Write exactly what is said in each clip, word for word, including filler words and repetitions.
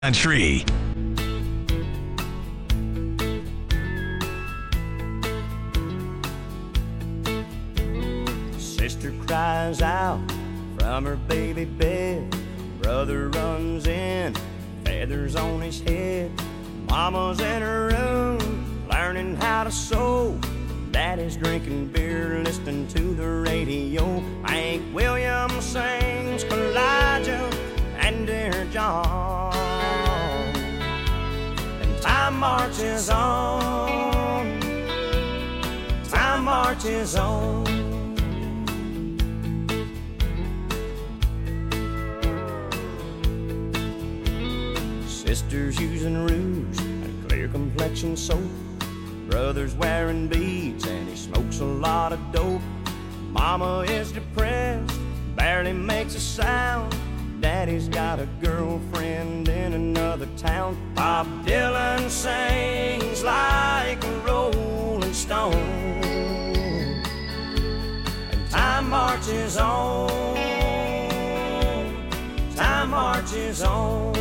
Country. Sister cries out from her baby bed. Brother runs in, feathers on his head. Mama's in her room, learning how to sew. Daddy's drinking beer, listening to the radio. Hank Williams sings Elijah and Dear John. And time marches on, time marches on. Sister's using rouge and clear complexion soap. Brother's wearing beads and he smokes a lot of dope. Mama is depressed, barely makes a sound. Daddy's got a girlfriend in another town. Bob Dylan sings like a rolling stone. And time marches on, time marches on.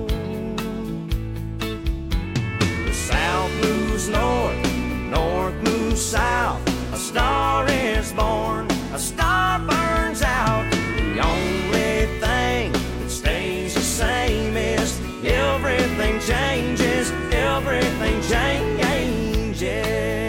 South moves north, north moves south. A star is born, a star burns out. The only thing that stays the same is everything changes, everything changes.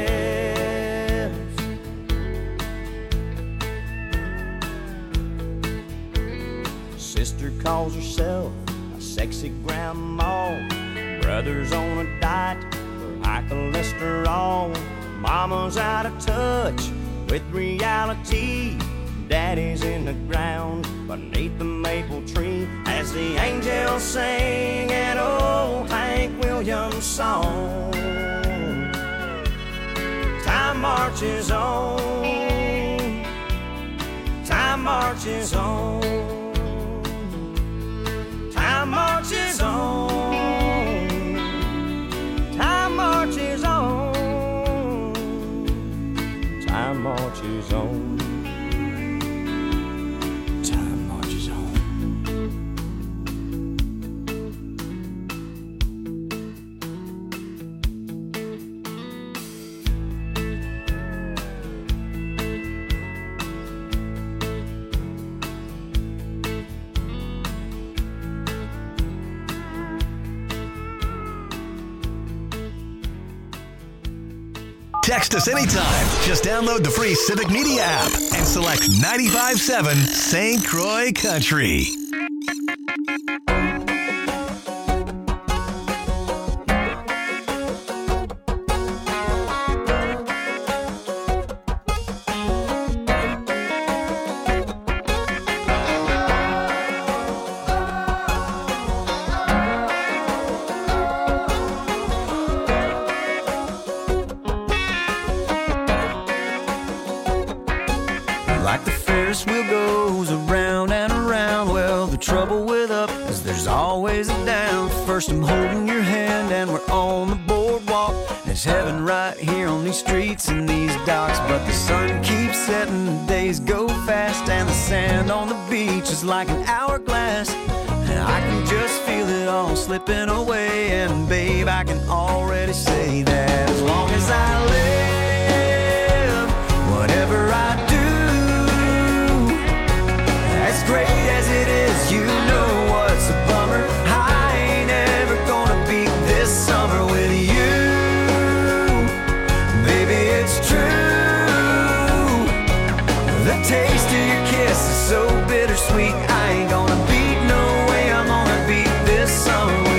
Sister calls herself a sexy grandma. Brother's on a diet for high cholesterol. Mama's out of touch with reality. Daddy's in the ground beneath the maple tree as the angels sing an old Hank Williams song. Time marches on, time marches on, time marches on. Time marches on, time marches on, time marches on. Text us anytime. Just download the free Civic Media app and select ninety-five point seven Saint Croix Country. Like the Ferris wheel goes around and around. Well, the trouble with up is there's always a down. First I'm holding your hand and we're on the boardwalk. There's heaven right here on these streets and these docks. But the sun keeps setting, the days go fast, and the sand on the beach is like an hourglass. And I can just feel it all slipping away. And babe, I can already say that as long as I live, whatever I do, as great as it is, you know what's a bummer. I ain't ever gonna beat this summer with you. Baby, it's true. The taste of your kiss is so bittersweet. I ain't gonna beat, no way I'm gonna beat this summer with you.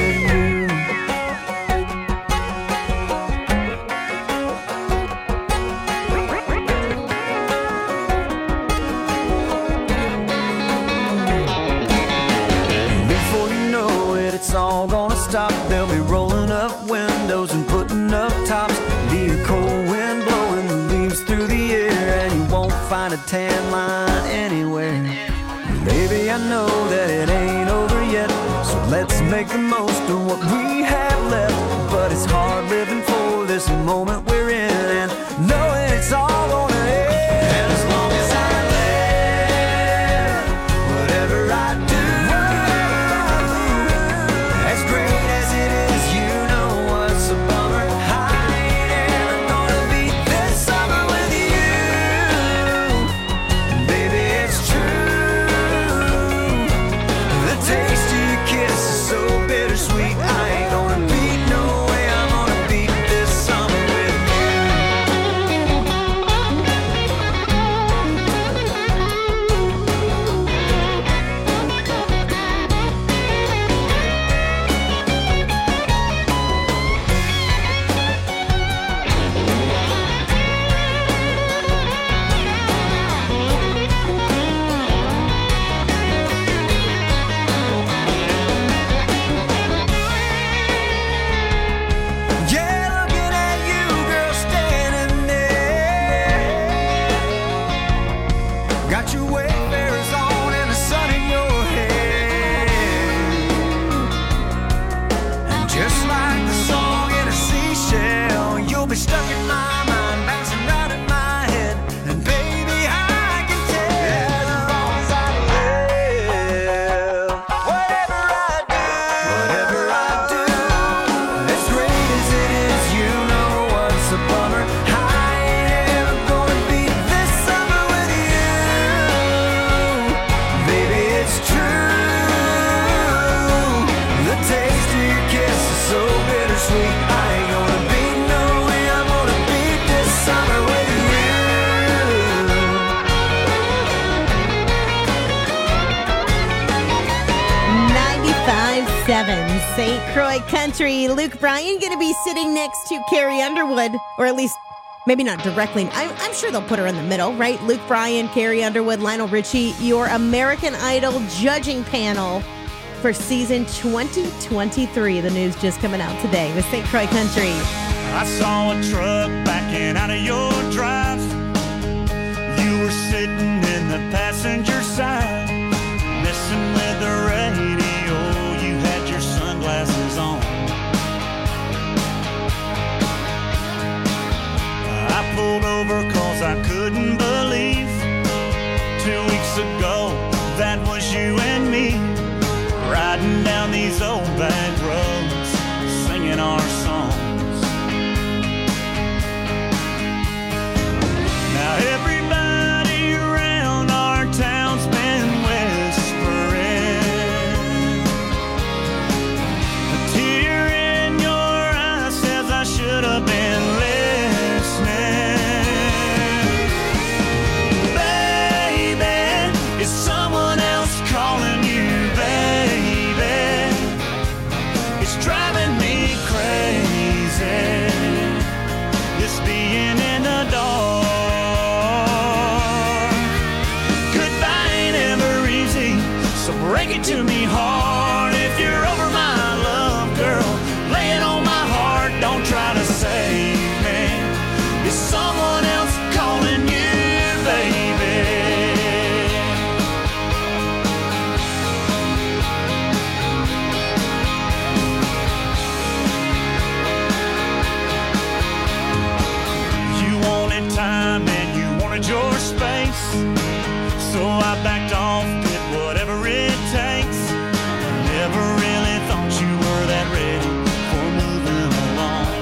It's all gonna stop. They'll be rolling up windows and putting up tops. Be a cold wind blowing the leaves through the air, and you won't find a tan line anywhere. Baby, I know that it ain't over yet, so let's make the most of what we have left. But it's hard living for this moment we're in, and knowing it's all gonna end. And as long as I live, whatever I do, as great will be stuck in my mind, bouncing round in my head. And baby, I can tell as long as I live, whatever I do, whatever I do, as great as it is, you know what's a bummer. I ain't ever gonna be this summer with you. Baby, it's true. The taste of your kiss is so bittersweet. I ain't gonna be no way. I'm gonna be this summer with you. ninety-five point seven Saint Croix Country. Luke Bryan going to be sitting next to Carrie Underwood, or at least maybe not directly. I'm, I'm sure they'll put her in the middle, right? Luke Bryan, Carrie Underwood, Lionel Richie, your American Idol judging panel for season twenty twenty-three. The news just coming out today with Saint Croix Country. I saw a truck backing out of your drive. You were sitting in the passenger side, messing with the radio. You had your sunglasses on. I pulled over cause I couldn't believe two weeks ago that was you and me, riding down these old back roads, singing our songs. Now everybody around our town's been whispering. A tear in your eye says I should have been listening. Baby, is someone else calling you, baby? It's driving me crazy, this being in the dark. Goodbye ain't ever easy, so break it to me hard. If you're over my love, girl, lay it on my heart. Don't try to save me. Is someone else calling you, baby? You wanted time and you wanted your space, so I backed off, did whatever it takes. Never really thought you were that ready for moving along.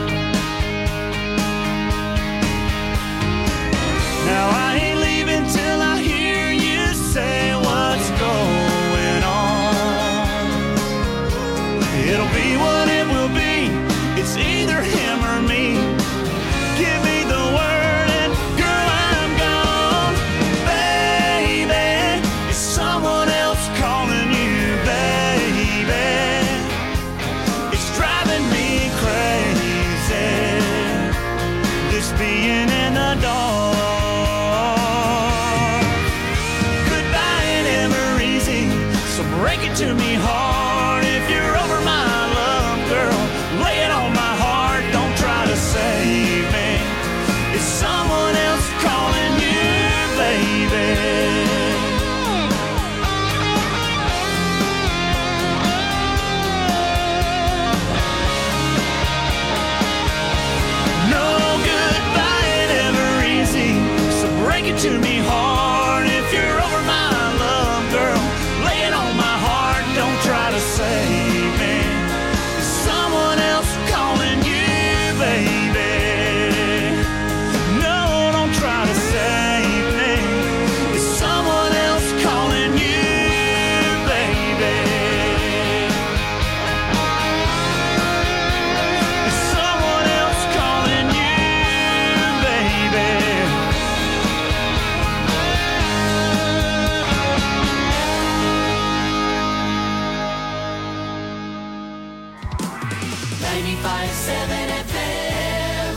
Now I ain't leaving till I hear you say what's going on. It'll be what it will be, it's either him or me. Give me the word and girl, I'm gone. Baby, is someone else calling you, baby? It's driving me crazy, this being in the dark. Goodbye ain't ever easy, so break it to me hard. If you're over my love, girl, lay it on my heart. Don't try to save me. Is someone else calling you, baby? No, goodbye ain't ever easy, so break it to me hard. If you're over my love, girl, lay it on my heart. Don't try to save me. Is someone else calling you, baby? No, don't try to save me. Is someone else calling you, baby? Is someone else calling you, baby? ninety-five point seven F M.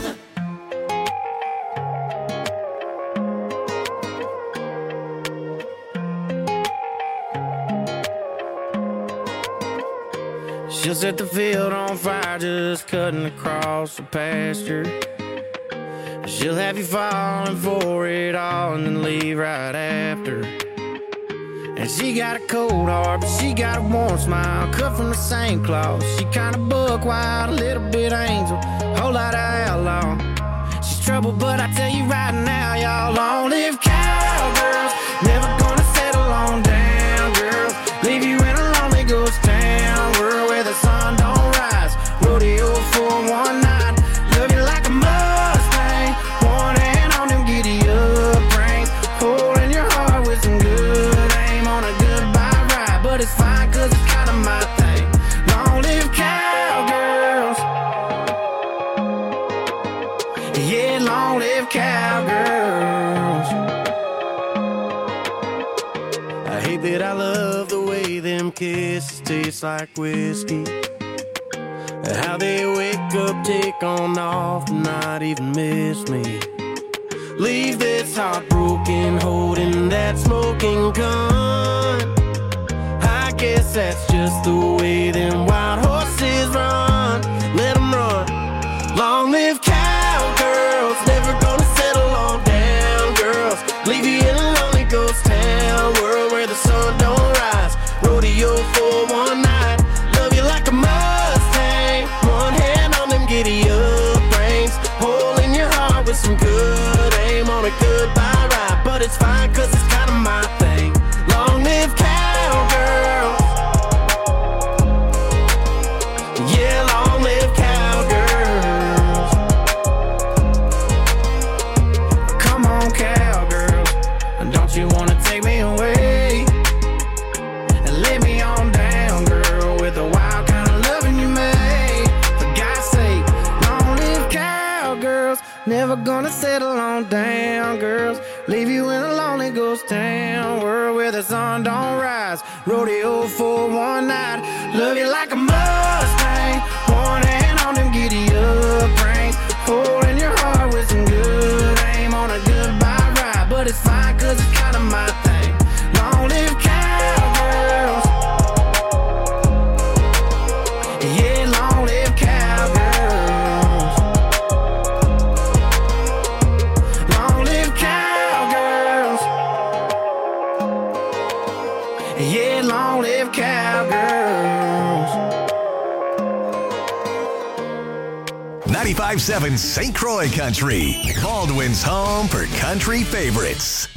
She'll set the field on fire just cutting across the pasture. She'll have you falling for it all and then leave right after. And she got a cold heart, but she got a warm smile, cut from the same cloth. She kinda buck wild, a little bit angel, whole lot of outlaw. trouble, but I tell you right now, y'all, long-lived cowgirls, never gonna settle on down, girls. Leave you in a lonely ghost town, world where the sun don't rise. Rodeo for one night, love you like a Mustang. One hand on them giddy up reins, hole in your heart with some good aim on a goodbye ride. But it's fine, cause it's kinda my thing. Long-lived cowgirls, yeah, long-lived cowgirls. I hate that I love the way them kisses taste like whiskey. How they wake up, take on off, not even miss me. Leave this heartbroken, holding that smoking gun. I guess that's just the way them wild horses run. Let them run. Long live cowgirls, never gonna settle on down, girls. Leave you in a lonely ghost town, world where the sun don't rise. Rodeo for one night, love you like a Mustang. One hand on them giddy up reins, hole in your heart with some good aim on a goodbye ride. But it's fine, cause it's kinda my thing. Long live cowgirls, yeah, long live cowgirls. Come on, cowgirls, don't you wanna take me away and lay me on down, girl, with the wild kind of loving you made. For God's sake, long live cowgirls, never gonna settle on down, girls. Leave you in a lonely ghost town, world where the sun don't rise. Rodeo for one night, love you like a Mustang. One hand on them giddy up reins, hole in your heart with some good aim on a goodbye ride. But it's fine, cause it's kinda my thing. Long live cowgirls, yeah, long live cowgirls. Long live cowgirls, yeah, long live cowgirls. ninety-five point seven Saint Croix Country, Baldwin's home for country favorites.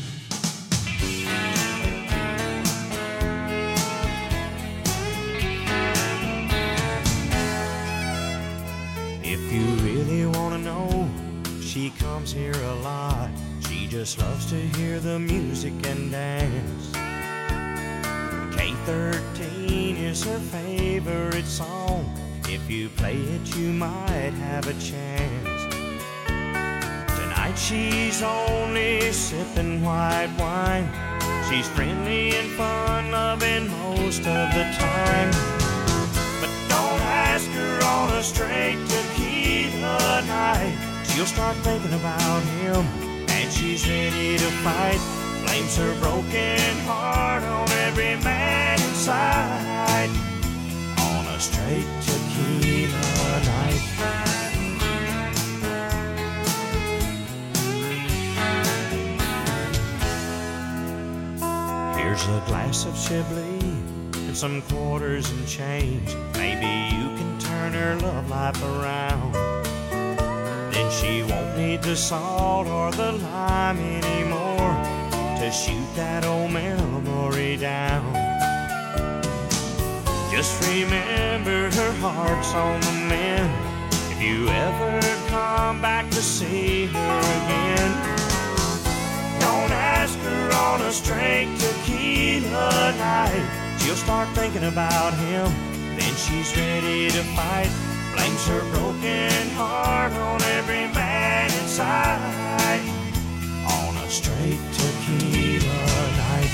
If you really want to know, she comes here a lot. She just loves to hear the music and dance. K thirteen is her favorite song. If you play it, you might have a chance. Tonight she's only sipping white wine. She's friendly and fun-loving most of the time. But don't ask her on a straight tequila night. She'll start thinking about him, and she's ready to fight. Blames her broken heart on every man inside. On a straight tequila night. Here's a glass of Chablis and some quarters and change. Maybe you can turn her love life around. Then she won't need the salt or the lime anymore to shoot that old memory down. Just remember her heart's on the mend. If you ever come back to see her again, don't ask her on a straight tequila night. She'll start thinking about him, then she's ready to fight. Blames her broken heart on every man inside. On a straight tequila night.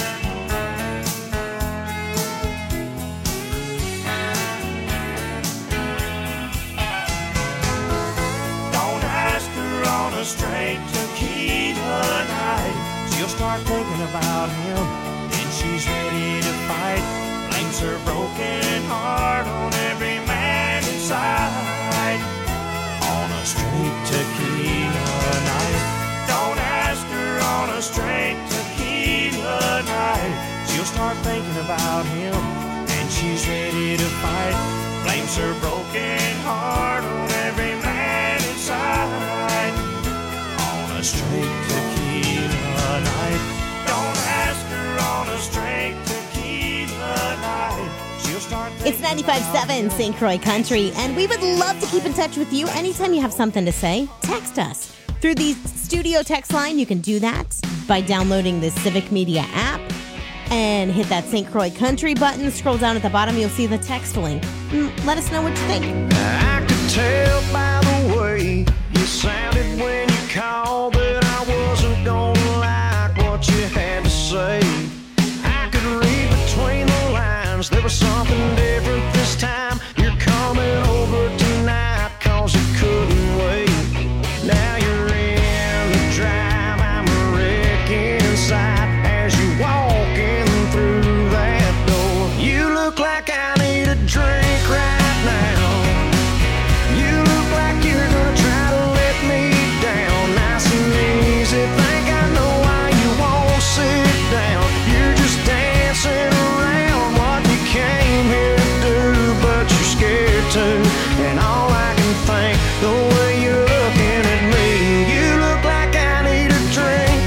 Don't ask her on a straight tequila night. She'll start thinking about him, then she's ready to fight. Blames her broken heart on every man inside. On a straight tequila night. Don't ask her on a straight tequila night. She'll start thinking about him, and she's ready to fight. Blames her broken heart on every man inside. straight tequila night. Don't ask her on a straight tequila night. She'll start. It's ninety-five point seven Saint Croix Country, and we would love to keep in touch with you. Anytime you have something to say, text us. Through the studio text line, you can do that by downloading the Civic Media app and hit that Saint Croix Country button. Scroll down at the bottom, you'll see the text link. Let us know what you think. I could tell by the way you sounded when you called that I wasn't gonna like what you had to say. I could read between the lines, there was something different this time. You're coming over tonight cause you couldn't wait. Now you're in the drive, I'm a wreck inside as you walking through that door. You look like I need a drink right now. You look like you're gonna try to let me down. Nice and easy, think I know why you won't sit down. You're just dancing around what you came here to do, but you're scared to. And all I can think, the way you're looking at me, you look like I need a drink.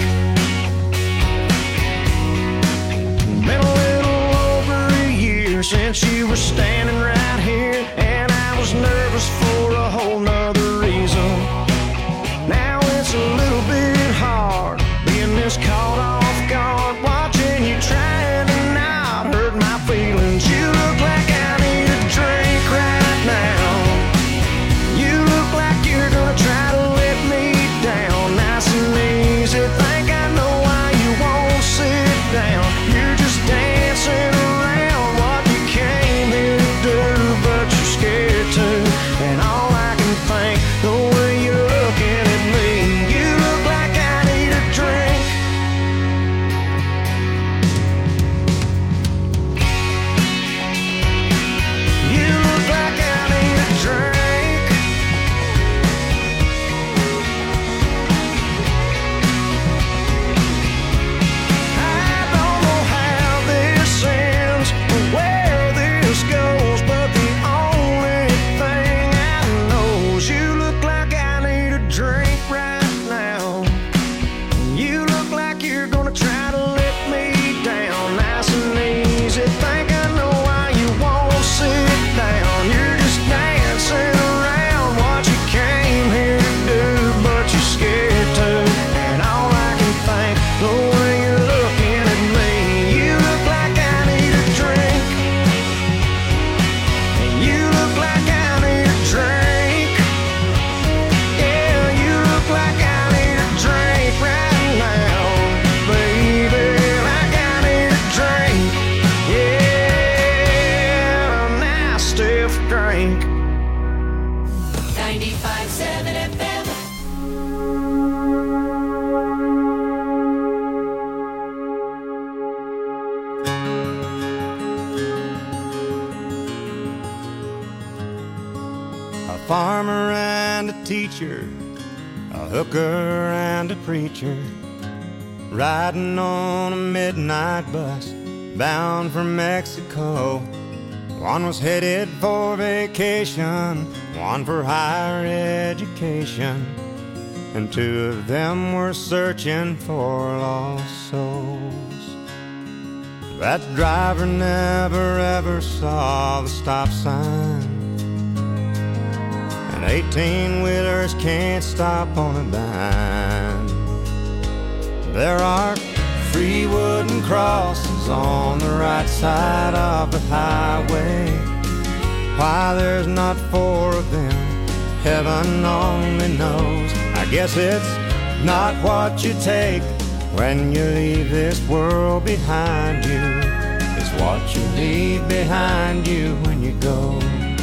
Been a little over a year since you were standing right here, and I was nervous for a whole nother reason. Now it's a little bit hard being this caught off guard, watching you trying to not hurt my feelings. You look like I need a drink right now. You look like you're gonna try to let me down. Nice and easy, think I know why you won't sit down. You're just dancing around what you came here to do, but you're scared to. And all I can think, the way you're looking at me, you look like I need a drink. You look like I need a drink. I don't know how this ends or where this goes, but the only thing I know is you look like I need a drink right now. You look like you're gonna try to let me down. Nice and easy, think I know why you won't sit down. You're just dancing around what you came here to do, but you're scared to. And all I can think, the way you're looking at me, you look like I need a drink. And you look like I need a drink. Yeah, you look like I need a drink right now, baby. Like I need a drink. Yeah, a nice stiff drink. ninety-five point seven F M. A farmer and a teacher, a hooker and a preacher, riding on a midnight bus bound for Mexico. One was headed for vacation, one for higher education, and two of them were searching for lost souls. That driver never ever saw the stop sign, and eighteen-wheelers can't stop on a dime. There are three wooden crosses on the right side of the highway. Why there's not four of them, heaven only knows. I guess it's not what you take when you leave this world behind you. It's what you leave behind you when you go.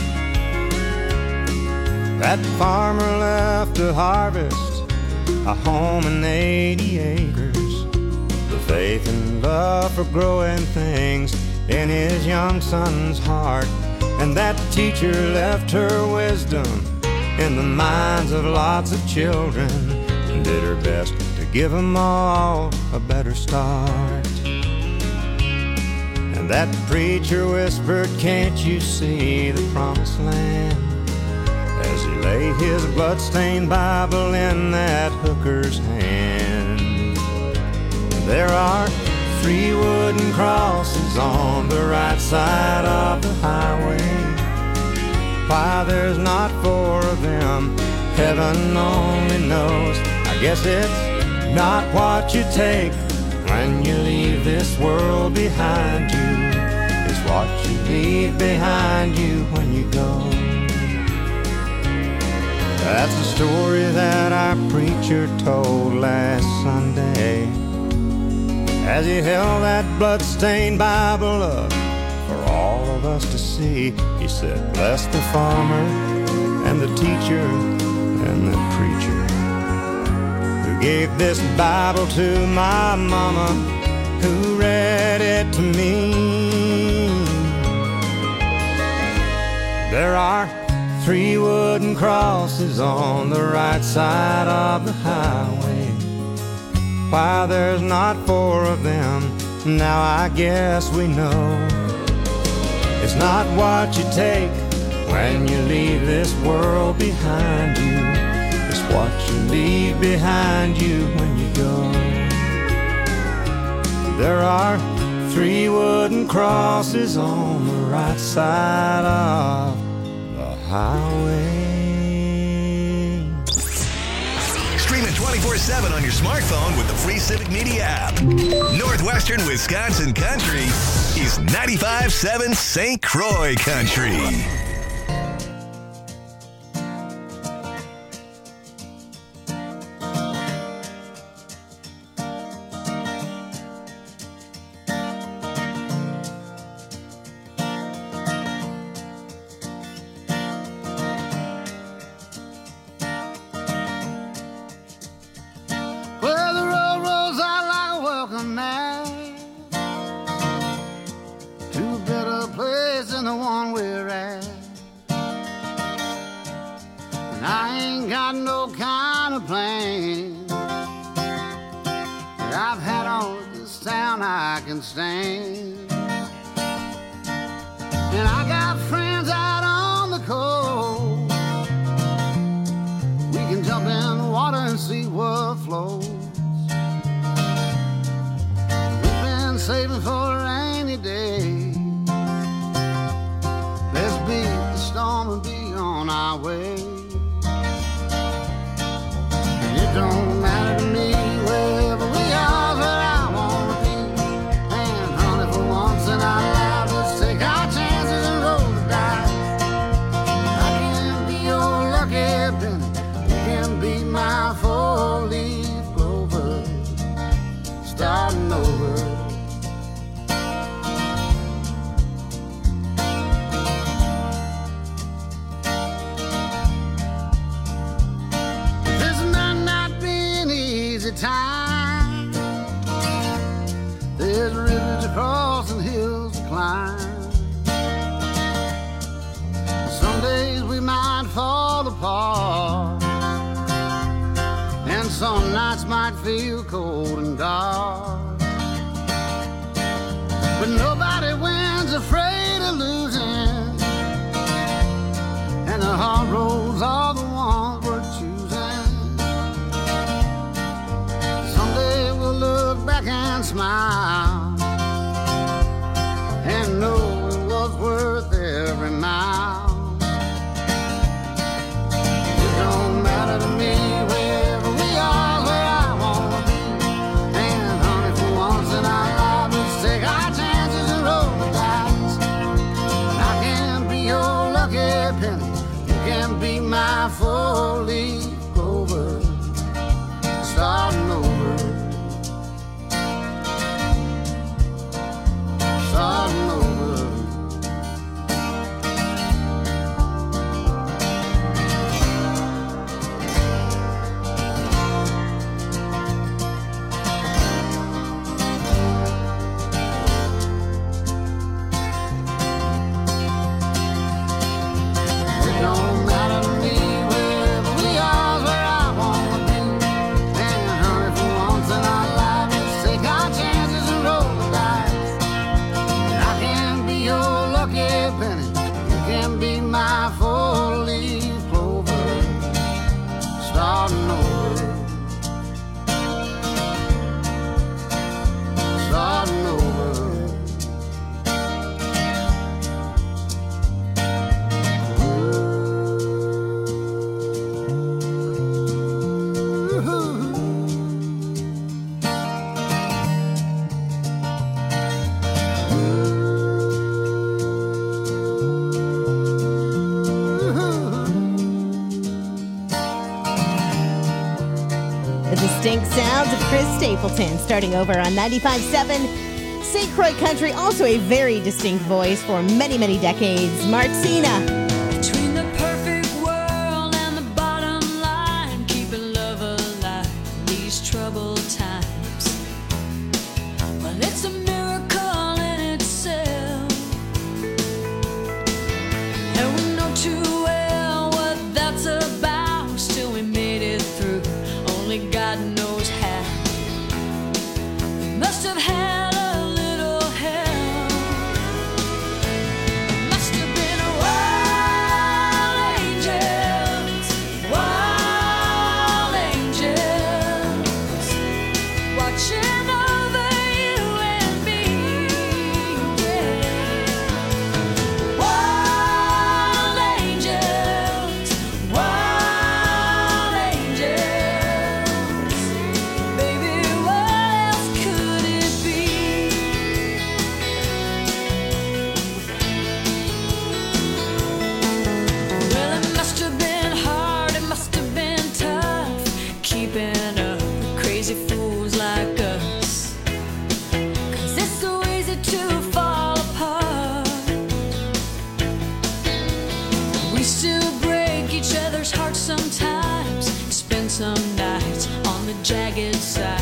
That farmer left to harvest a home and eighty acres, the faith and love for growing things in his young son's heart. And that teacher left her wisdom in the minds of lots of children, and did her best to give them all a better start. And that preacher whispered, can't you see the promised land? As he lay his bloodstained Bible in that hooker's hand. There are three wooden crosses on the right side of the highway. Why there's not four of them, heaven only knows. I guess it's not what you take when you leave this world behind you. It's what you leave behind you when you go. That's the story that our preacher told last Sunday as he held that bloodstained Bible up for all of us to see. He said, bless the farmer and the teacher and the preacher who gave this Bible to my mama, who read it to me. There are three wooden crosses on the right side of the highway. Why there's not four of them, now I guess we know. It's not what you take when you leave this world behind you. It's what you leave behind you when you go. There are three wooden crosses on the right side of the highway. Stream it twenty-four seven on your smartphone with the free Civic Media app. Northwestern Wisconsin Country is ninety-five point seven Saint Croix Country. distinct sounds of Chris Stapleton, starting over on ninety-five point seven Saint Croix Country. Also a very distinct voice for many, many decades. Martina. Between the perfect world and the bottom line, keeping love alive in these troubled times. Well, it's a miracle in itself, and we know too well what that's about. Still we made it through, only God knows how. We must have had a little help. Must have been a wild angels, wild angels, watching over you and me. Yeah. Wild angels, wild angels. Baby, what else could it be? Well, it must have been hard, it must have been tough, keeping up with crazy fools like us. 'Cause it's so easy to fall apart. We still break each other's hearts sometimes, spend some nights on the jagged side.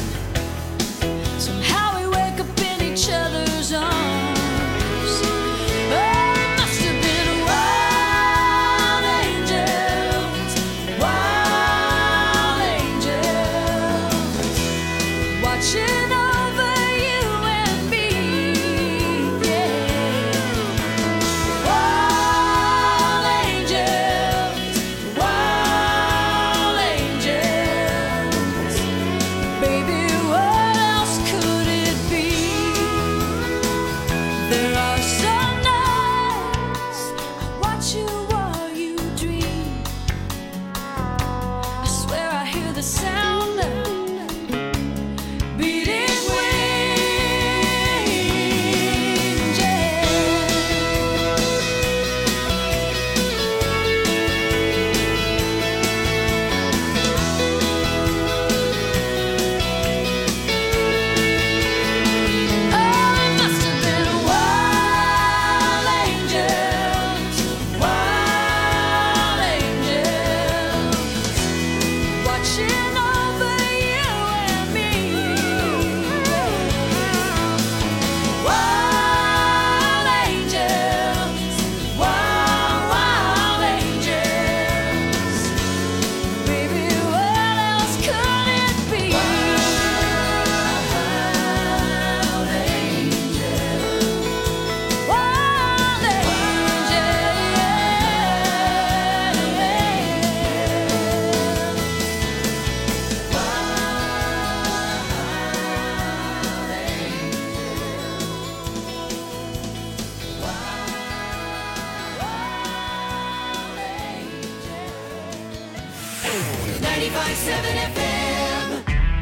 Somehow we wake up in each other's arms. Oh, it must have been wild angels, wild angels, watching over you and me. Yeah. Wild angels, wild angels. Baby, what else could it be? There are some nights I watch you while you dream. I swear I hear the sound of beating wings. Yeah. Oh, it must have been wild angels, wild angels, watching over you and me. Wild angels, wild, wild angels. Baby, what else could it be? Wild angels, wild ninety-five point seven F M.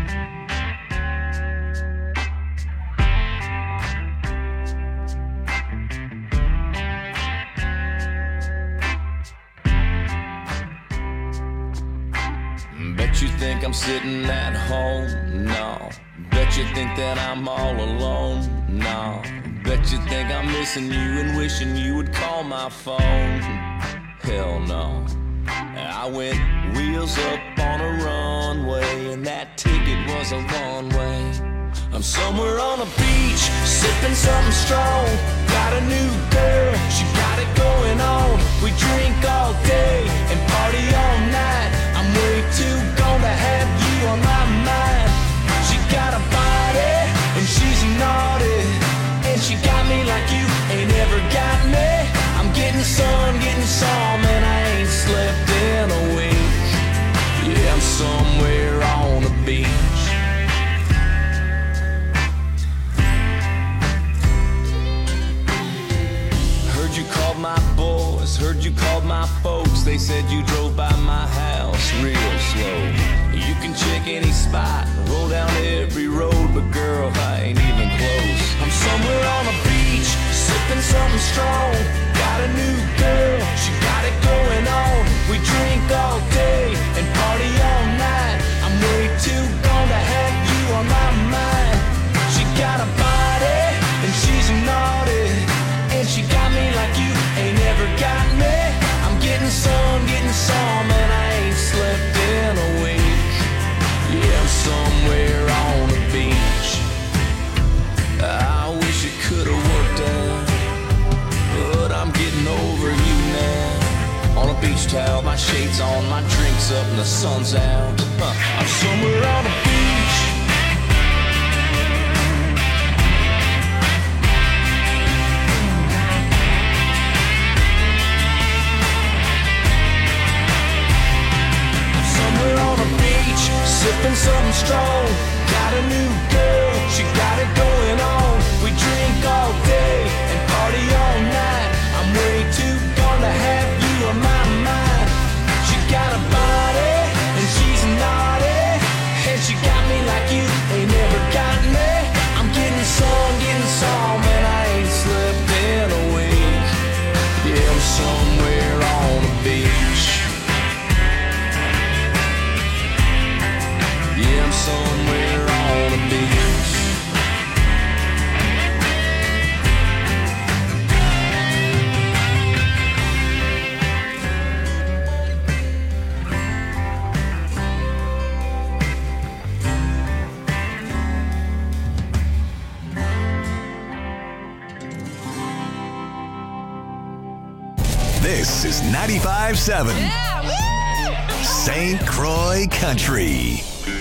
Bet you think I'm sitting at home? No. Bet you think that I'm all alone? No. Bet you think I'm missing you and wishing you would call my phone? Hell no. I went wheels up on a runway, and that ticket was a one-way. I'm somewhere on a beach, sipping something strong. Got a new girl, she got it going on. We drink all day and party all night. I'm way too gone to have you on my mind. She got a body and she's naughty, and she got me like you ain't ever got me. I'm getting sun, getting some, and I ain't slept in a week. Yeah, I'm somewhere on the beach. Heard you called my boys, heard you called my folks. They said you drove by my house real slow. You can check any spot, roll down every road, but girl, I ain't even close. I'm somewhere on a beach, sipping something strong. Got a new girl, she got it going on. We drink all day and party all night. I'm way too beach towel, my shades on, my drinks up and the sun's out. Huh. I'm somewhere on the beach. I'm somewhere on the beach, sipping something strong. Got a new girl, she got it going on. We drink all day and party all night. I'm way too gone to have you on my mind. She got a body and she's naughty, and she got me like you ain't never got me. I'm getting some, getting some, and I ain't slept in a week. Yeah, I'm somewhere on the beach. Yeah, I'm somewhere on the beach. This is ninety-five seven Saint Croix Country.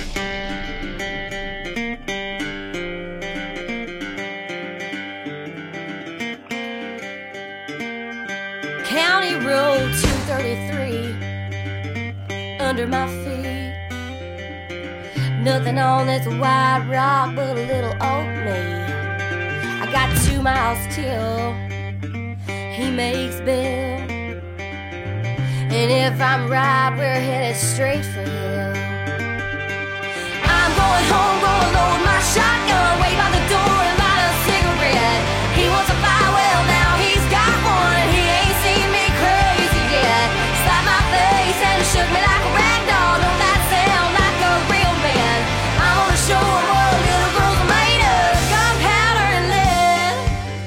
County Road two thirty-three under my feet. Nothing on this white rock but a little old me. I got two miles till he makes bail. And if I'm right, we're headed straight for hell. I'm going home, gonna load my shotgun, wait by the door and light a cigarette. He wants a fire, well now he's got one, and he ain't seen me crazy yet. Slapped my face and shook me like a rag doll. Don't that sound like a real man? I wanna show him what little girls are made of, gunpowder and lead.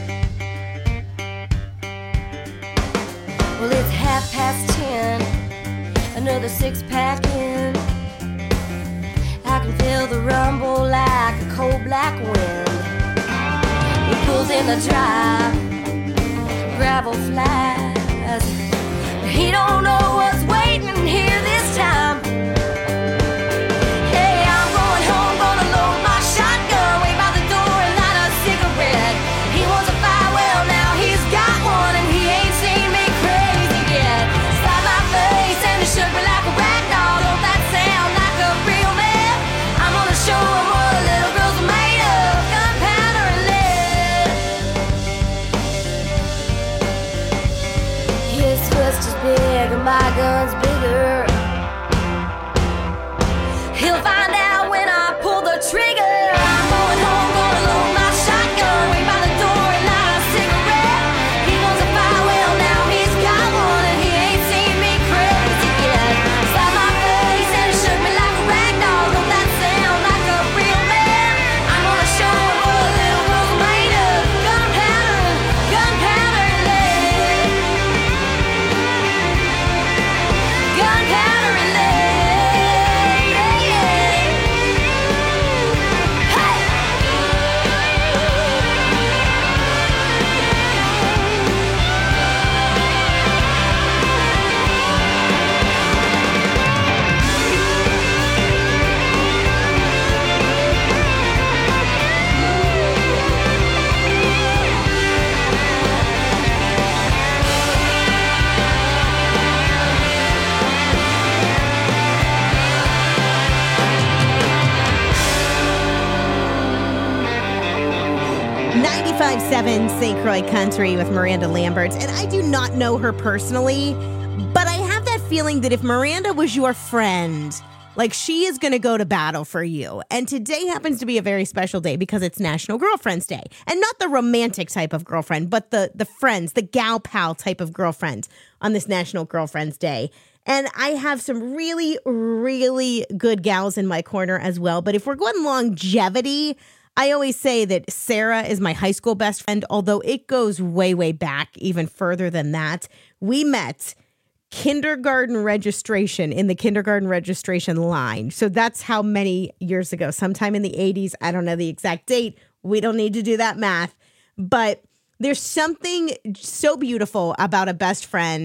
Well, it's half past ten, another six pack in. I can feel the rumble like a cold black wind. He pulls in the drive, gravel flies. He don't know what's waiting here this time. Hey, I'm going home, gonna load my shotgun, wait by the door and light a cigarette. He wants a fire, well now he's got one, and he ain't seen me crazy yet. Slap my face and it shook me like a rag doll. Don't that sound like a real man? I'm gonna show him what little girls are made of, gunpowder and lead. His fist is big and my gun's bigger. He'll find out when I pull the trigger. I'm going home, gonna load my shotgun, wait by the door and light a cigarette. He wants a fire, well now he's got one, and he ain't seen me crazy yet. Slap my face and it shook me like a rag doll. Don't that sound like a real man? I'm gonna show him what little girls are made of, gunpowder, gunpowder and lead. Gunpowder and lead, yeah, yeah. Hey! ninety-five seven Saint Croix Country with Miranda Lambert. And I do not know her personally, but I have that feeling that if Miranda was your friend, like she is going to go to battle for you. And today happens to be a very special day because it's National Girlfriend's Day. And not the romantic type of girlfriend, but the, the friends, the gal pal type of girlfriend on this National Girlfriend's Day. And I have some really, really good gals in my corner as well. But if we're going longevity, I always say that Sarah is my high school best friend, although it goes way, way back, even further than that. We met kindergarten registration in the kindergarten registration line. So that's how many years ago, sometime in the eighties. I don't know the exact date. We don't need to do that math. But there's something so beautiful about a best friend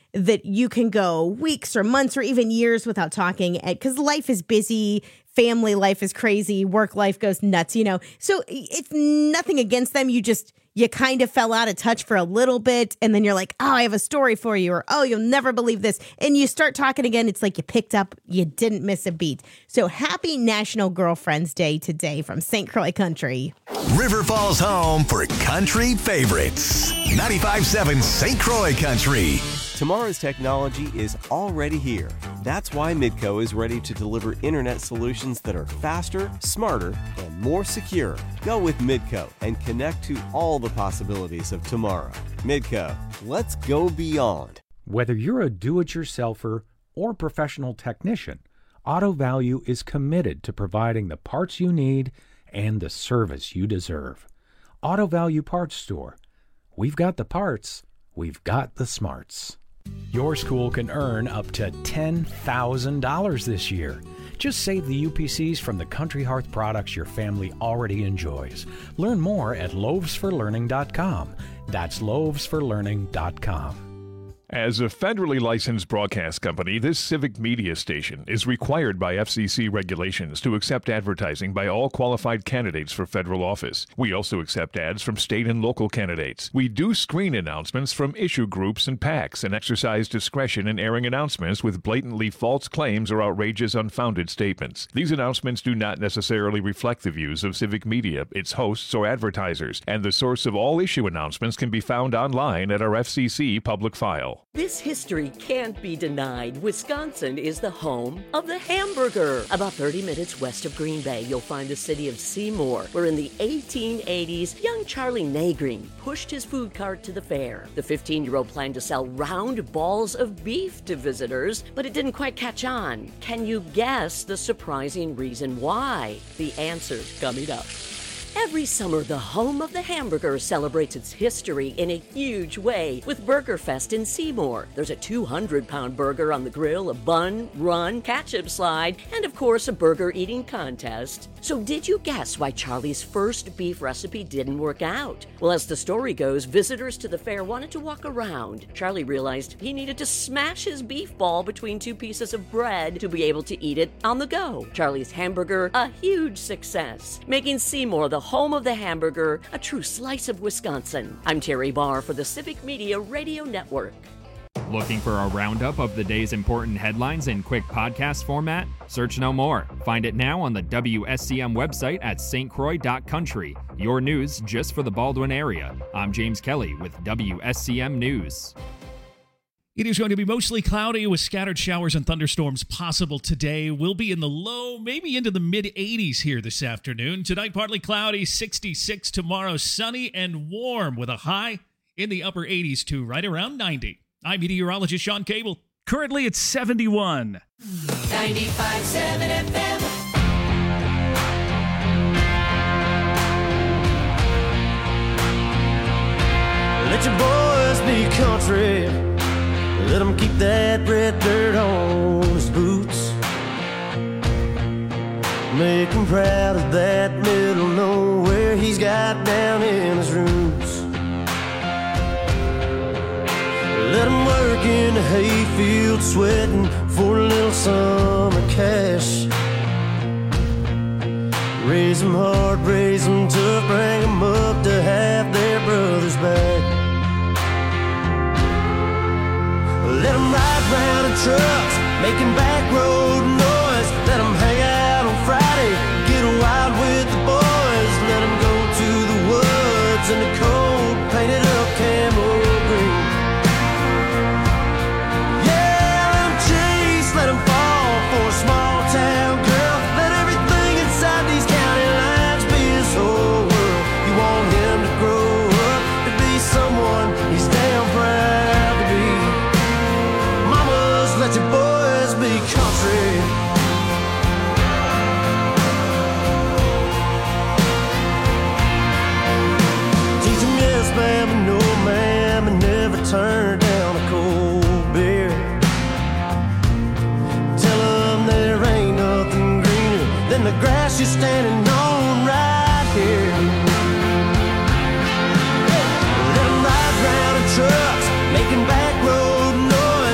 that you can go weeks or months or even years without talking, because life is busy, family life is crazy, work life goes nuts, you know. So it's nothing against them. You just, you kind of fell out of touch for a little bit, and then you're like, oh, I have a story for you, or oh, you'll never believe this. And you start talking again. It's like you picked up, you didn't miss a beat. So happy National Girlfriends Day today from Saint Croix Country. River Falls home for country favorites. ninety-five point seven Saint Croix Country. Tomorrow's technology is already here. That's why Midco is ready to deliver internet solutions that are faster, smarter, and more secure. Go with Midco and connect to all the possibilities of tomorrow. Midco, let's go beyond. Whether you're a do-it-yourselfer or professional technician, Auto Value is committed to providing the parts you need and the service you deserve. Auto Value Parts Store. We've got the parts. We've got the smarts. Your school can earn up to ten thousand dollars this year. Just save the U P Cs from the Country Hearth products your family already enjoys. Learn more at loaves for learning dot com. That's loaves for learning dot com. As a federally licensed broadcast company, this civic media station is required by F C C regulations to accept advertising by all qualified candidates for federal office. We also accept ads from state and local candidates. We do screen announcements from issue groups and PACs and exercise discretion in airing announcements with blatantly false claims or outrageous unfounded statements. These announcements do not necessarily reflect the views of civic media, its hosts, or advertisers, and the source of all issue announcements can be found online at our F C C public file. This history can't be denied. Wisconsin is the home of the hamburger. About thirty minutes west of Green Bay, you'll find the city of Seymour, where in the eighteen eighties, young Charlie Nagreen pushed his food cart to the fair. The fifteen-year-old planned to sell round balls of beef to visitors, but it didn't quite catch on. Can you guess the surprising reason why? The answer's coming up. Every summer, the home of the hamburger celebrates its history in a huge way with Burger Fest in Seymour. There's a two hundred pound burger on the grill, a bun, run, ketchup slide, and of course a burger eating contest. So did you guess why Charlie's first beef recipe didn't work out? Well, as the story goes, visitors to the fair wanted to walk around. Charlie realized he needed to smash his beef ball between two pieces of bread to be able to eat it on the go. Charlie's hamburger, a huge success, making Seymour the home of the hamburger, a true slice of Wisconsin. I'm Terry Barr for the Civic Media Radio Network. Looking for a roundup of the day's important headlines in quick podcast format? Search no more. Find it now on the W S C M website at s t croix dot country. Your news just for the Baldwin area. I'm James Kelly with W S C M News. It is going to be mostly cloudy with scattered showers and thunderstorms possible today. We'll be in the low, maybe into the mid eighties here this afternoon. Tonight, partly cloudy, sixty-six. Tomorrow, sunny and warm with a high in the upper eighties to right around ninety. I'm meteorologist Sean Cable. Currently, it's seventy-one. ninety-five point seven F M. Let your boys be country. Let him keep that red dirt on his boots. Make him proud of that middle nowhere he's got down in his roots. Let him work in the hayfield sweating for a little summer cash. Raise them hard, raise them tough, bring them up to have their brothers back. Let them ride round in trucks, making back road noise. Let them hang out on Friday, get wild with the boys. Let them go to the woods in the cold, painted up camo green. Yeah, let them chase, let them fall for a small town girl. Let everything inside these county lines be his whole world. You want him to grow up to be someone he's damn proud to be. Let your boys be country. Teach them yes, ma'am, and no, ma'am, and never turn down a cold beer. Tell them there ain't nothing greener than the grass you're standing on right here. Let them ride round in trucks, making back road noise.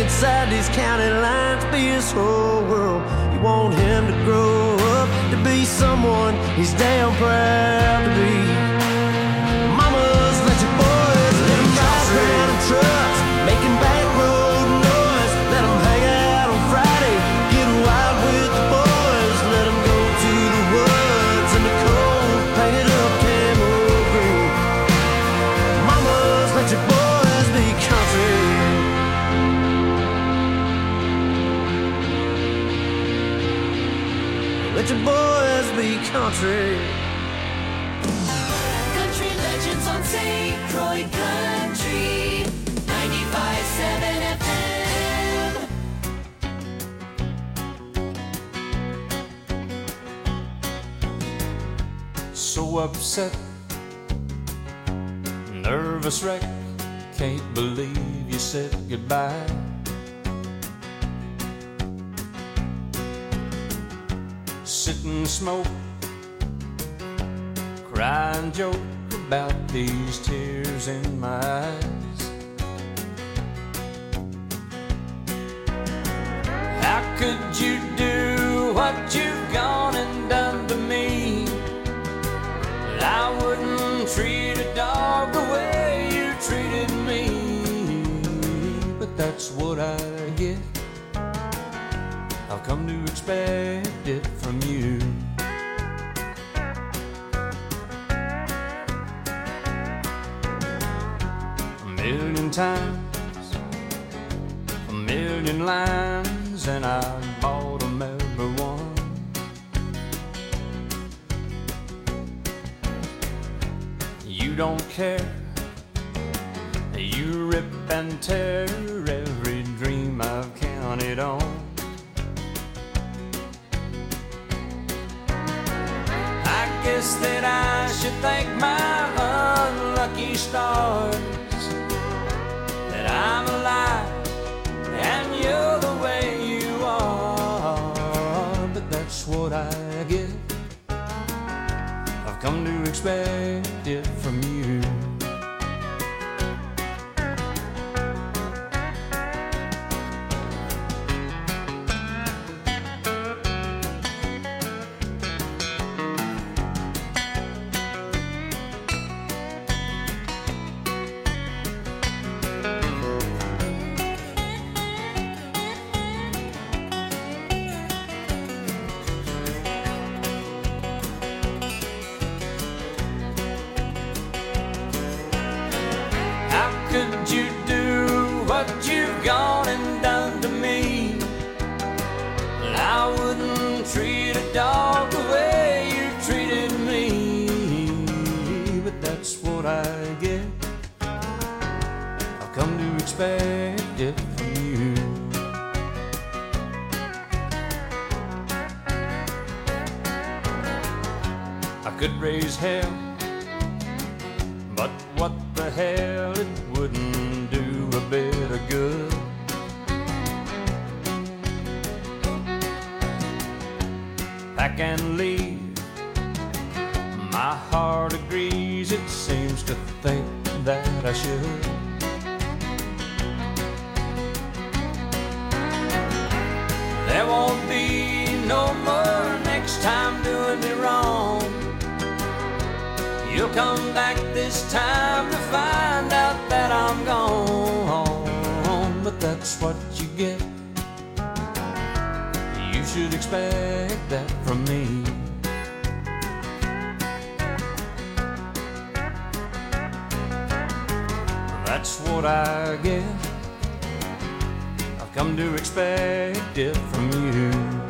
inside these county lines be his whole world. You want him to grow up to be someone he's damn proud to be. Mamas, let your boys let them drive around in trucks, making back road noise. Let them hang out on Friday, get wild with the boys. Let them go to the woods in the cold, painted up camo green. Mamas, let your boys be country. Let your boys be country. Country legends on Saint Croix Country ninety-five point seven F M. So upset, nervous wreck, can't believe you said goodbye. Sit and smoke, cry and joke about these tears in my eyes. How could you do what you've gone and done to me? I wouldn't treat a dog the way you treated me. But that's what I get. I've come to expect it from you. A million times, a million lines, and I bought them every one. You don't care, you rip and tear every dream I've counted on. I guess that I should thank my unlucky stars that I'm alive and you're the way you are. But that's what I get. I've come to expect it from you. Could you do what you've gone and done to me? I wouldn't treat a dog the way you treated me. But that's what I get. I've come to expect it from you. I could raise hell, but what the hell, it wouldn't do a bit of good. Pack and leave, my heart agrees, it seems to think that I should. There won't be no more next time doing me wrong. You'll come back this time to find out that I'm gone. But that's what you get. You should expect that from me. That's what I get. I've come to expect it from you.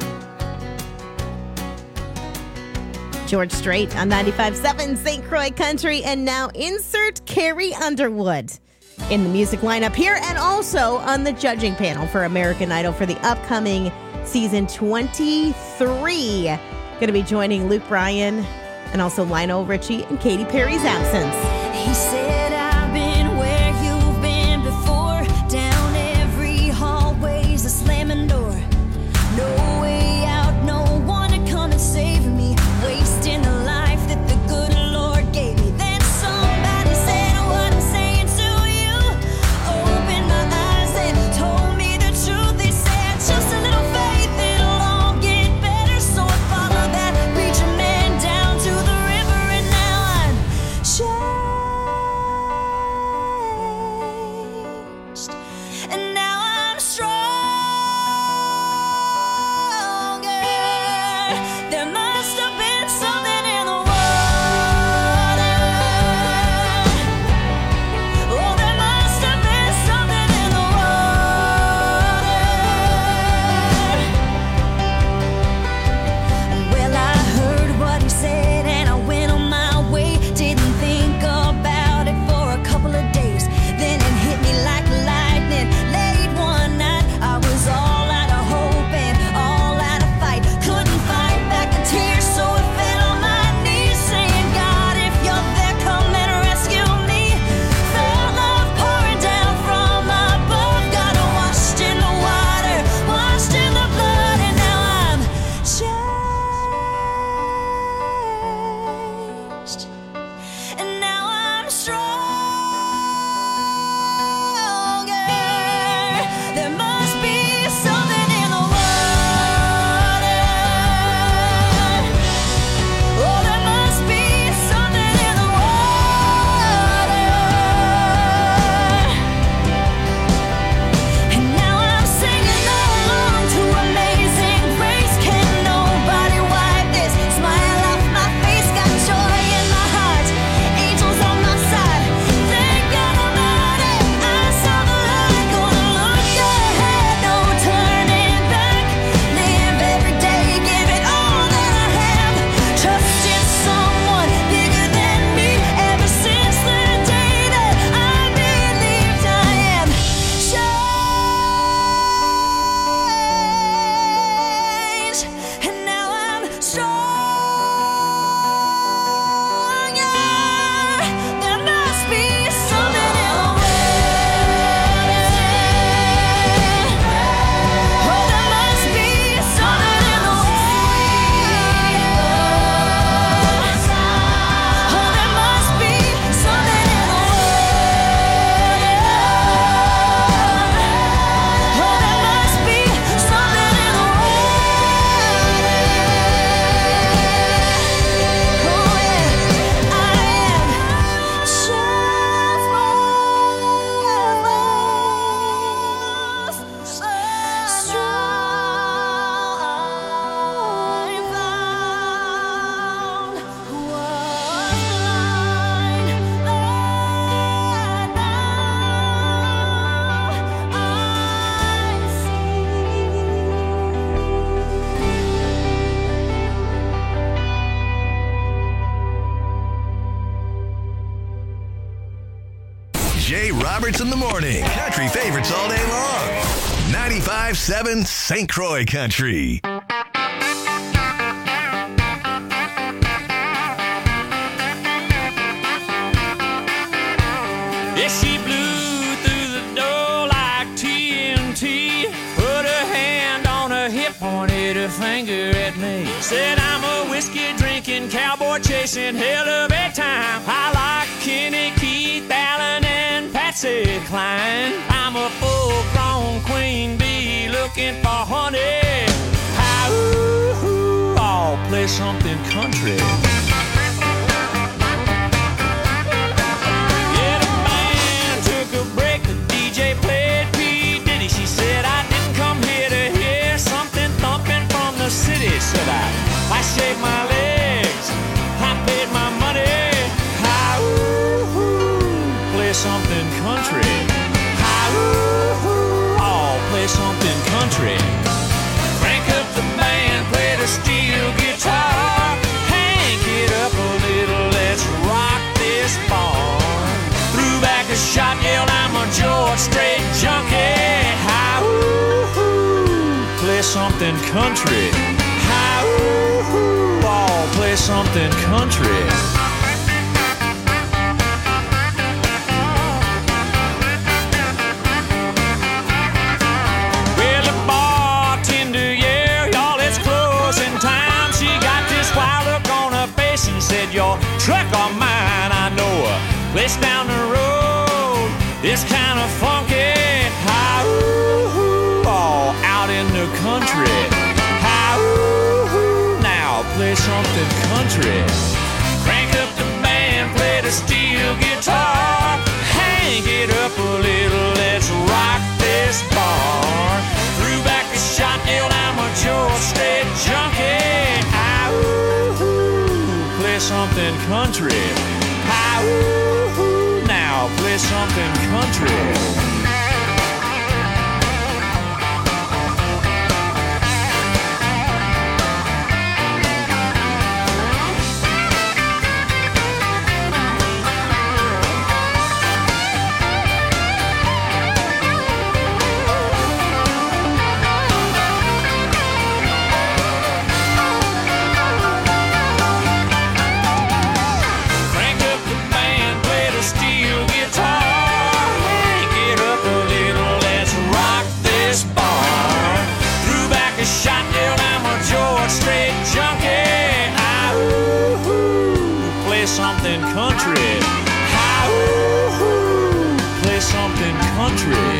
George Strait on ninety-five point seven Saint Croix Country. And now insert Carrie Underwood in the music lineup here and also on the judging panel for American Idol for the upcoming season twenty-three. Going to be joining Luke Bryan and also Lionel Richie in Katy Perry's absence. He said, I've been where you've been before. Down every hallway's a slamming door. No way out, no one to come and save me. Wasting the life that the good Lord gave me. Then somebody said what I'm saying to you. Open my eyes and told me the Roberts in the morning. Country favorites all day long. ninety-five seven Saint Croix Country. Yeah, she blew through the door like T N T. Put her hand on her hip, pointed her finger at me. Said I'm a whiskey drinking, cowboy chasing hell of a time. I like Kenny, Keith, Allen, and Patsy Cline. I'm a full-grown queen bee looking for honey. Hi, ooh, ooh, I'll play something country. City, said I. I shaved my legs, I paid my money. Hi, ooh, ooh, play something country. Hi, ooh, ooh, I'll play something country. Crank up the band, play the steel guitar. Hank it up a little, let's rock this bar. Threw back a shot, yelled I'm a George Strait junkie. Hi, ooh, ooh, play something country. Hi, ooh, ooh, I'll play something country. Well, the bartender, yeah, y'all, it's closing time. She got this wild look on her face and said, your truck or mine, I know a place down the road. It's kind of funky. Hi, ooh, ooh, all out in the country. Hi, ooh, ooh, now play something country. Crank up the band, play the steel guitar. Hang it up a little, let's rock this bar. Threw back a shot, yelled I'm a George Strait junkie. Hi, ooh, ooh, play something country. Hi, ooh, ooh, now play something country. Something country. Hi, ooh, ooh, play something country.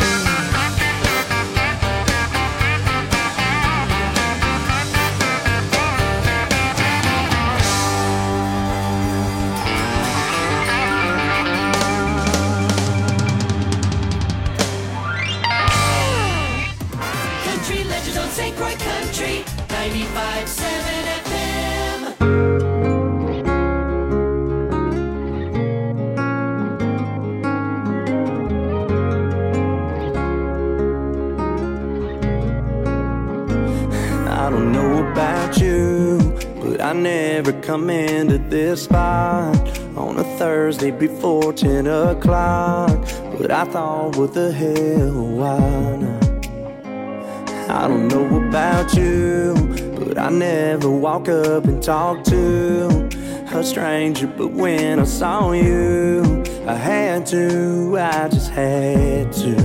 Country legends on Saint Croix Country, ninety-five seven F M. I never come into this spot on a Thursday before ten o'clock. But I thought, what the hell, why not? I don't know about you, but I never walk up and talk to a stranger. But when I saw you, I had to, I just had to.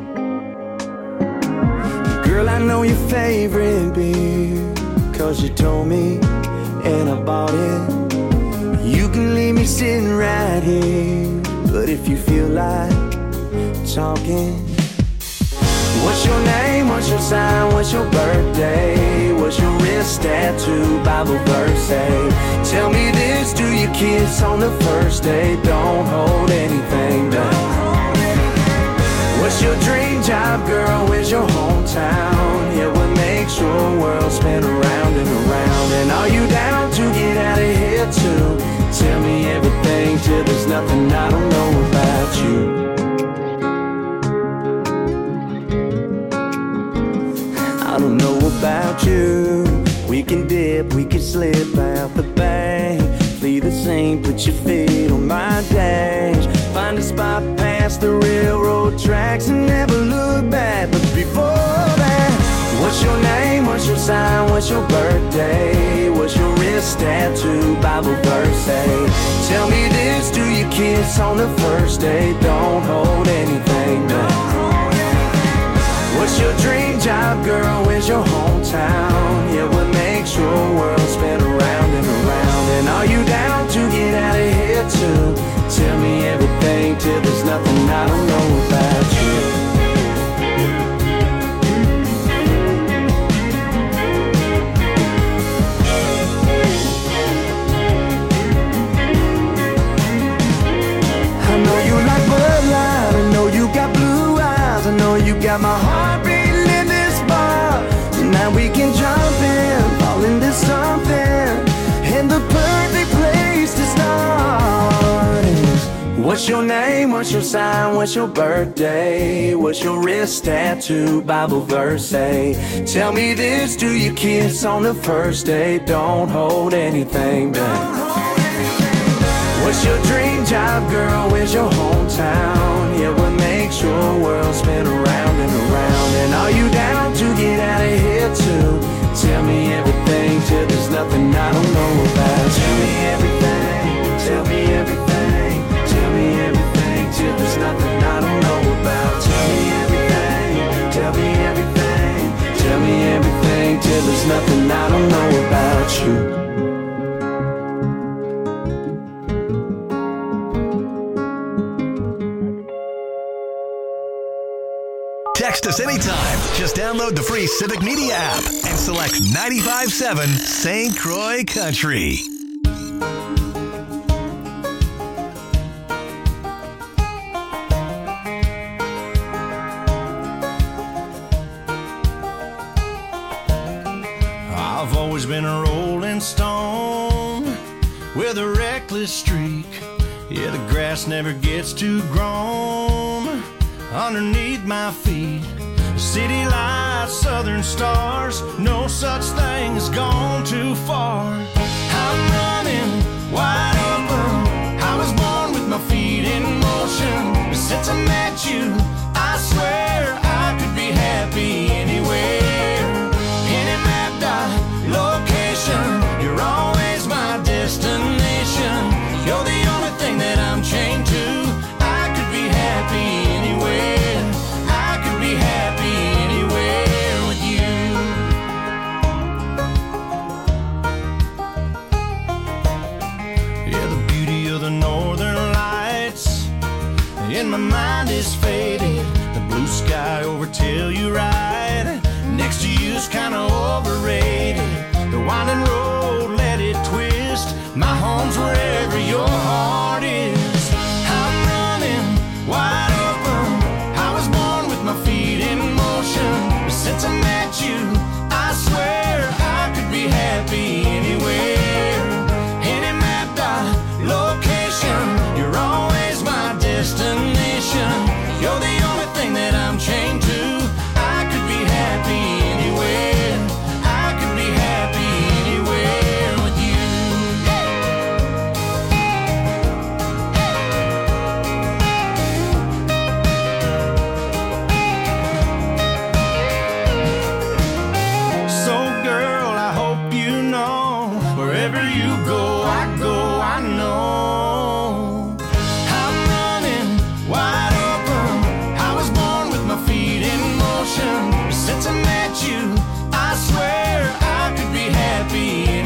Girl, I know your favorite beer, cause you told me and I bought it. You can leave me sitting right here, but if you feel like talking, what's your name, what's your sign, what's your birthday, what's your wrist tattoo, Bible verse say? Tell me this, do you kiss on the first date? Don't hold anything back. What's your dream job, girl, where's your hometown? Yeah, what makes your world spin around and around? And are you down to get out of here too? Tell me everything till there's nothing I don't know about you. I don't know about you. We can dip, we can slip out the bank, flee the scene, put your feet on my dash. Find a spot past the railroad tracks and never look back. But before that, what's your name, what's your sign, what's your birthday, what's your wrist tattoo, Bible verse say? Tell me this, do you kiss on the first date? Don't hold anything back. What's your dream job, girl, where's your hometown? Yeah, what makes your world spin around and around? And are you down to get out of here too? Tell me everything till there's nothing I don't know about you. I know you like Bud Light, I know you got blue eyes, I know you got my heart beating in this bar. Tonight we can jump in, fall into something, and the perfect place to start is, what's your name, what's your sign, what's your birthday, what's your wrist tattoo, Bible verse say? Tell me this, do you kiss on the first date? Don't hold anything back. What's your dream job, girl, where's your hometown? Yeah, what makes your world spin around and around? And are you down to get out of here too? Tell me everything till there's nothing I don't know about. Tell me everything, tell me everything, tell me everything till there's nothing I don't know about. Tell me everything, tell me everything, tell me everything till there's nothing I don't know about you. Text us anytime. Just download the free Civic Media app and select ninety-five point seven Saint Croix Country. I've always been a rolling stone with a reckless streak. Yeah, the grass never gets too grown underneath my feet. City lights, southern stars, no such thing as gone too far. I'm running wide open. I was born with my feet in motion. Since I met you, I swear I could be happy anywhere. Any mapped out location, you're always my destination. You're the only thing that I'm chained to. I could be happy anywhere. I could be happy anywhere with you. Yeah, the beauty of the northern lights in my mind is faded. The blue sky over Telluride next to you's kinda overrated. The winding road, let it twist. My home's wherever your heart is. I'm running wide open. I was born with my feet in motion. Since I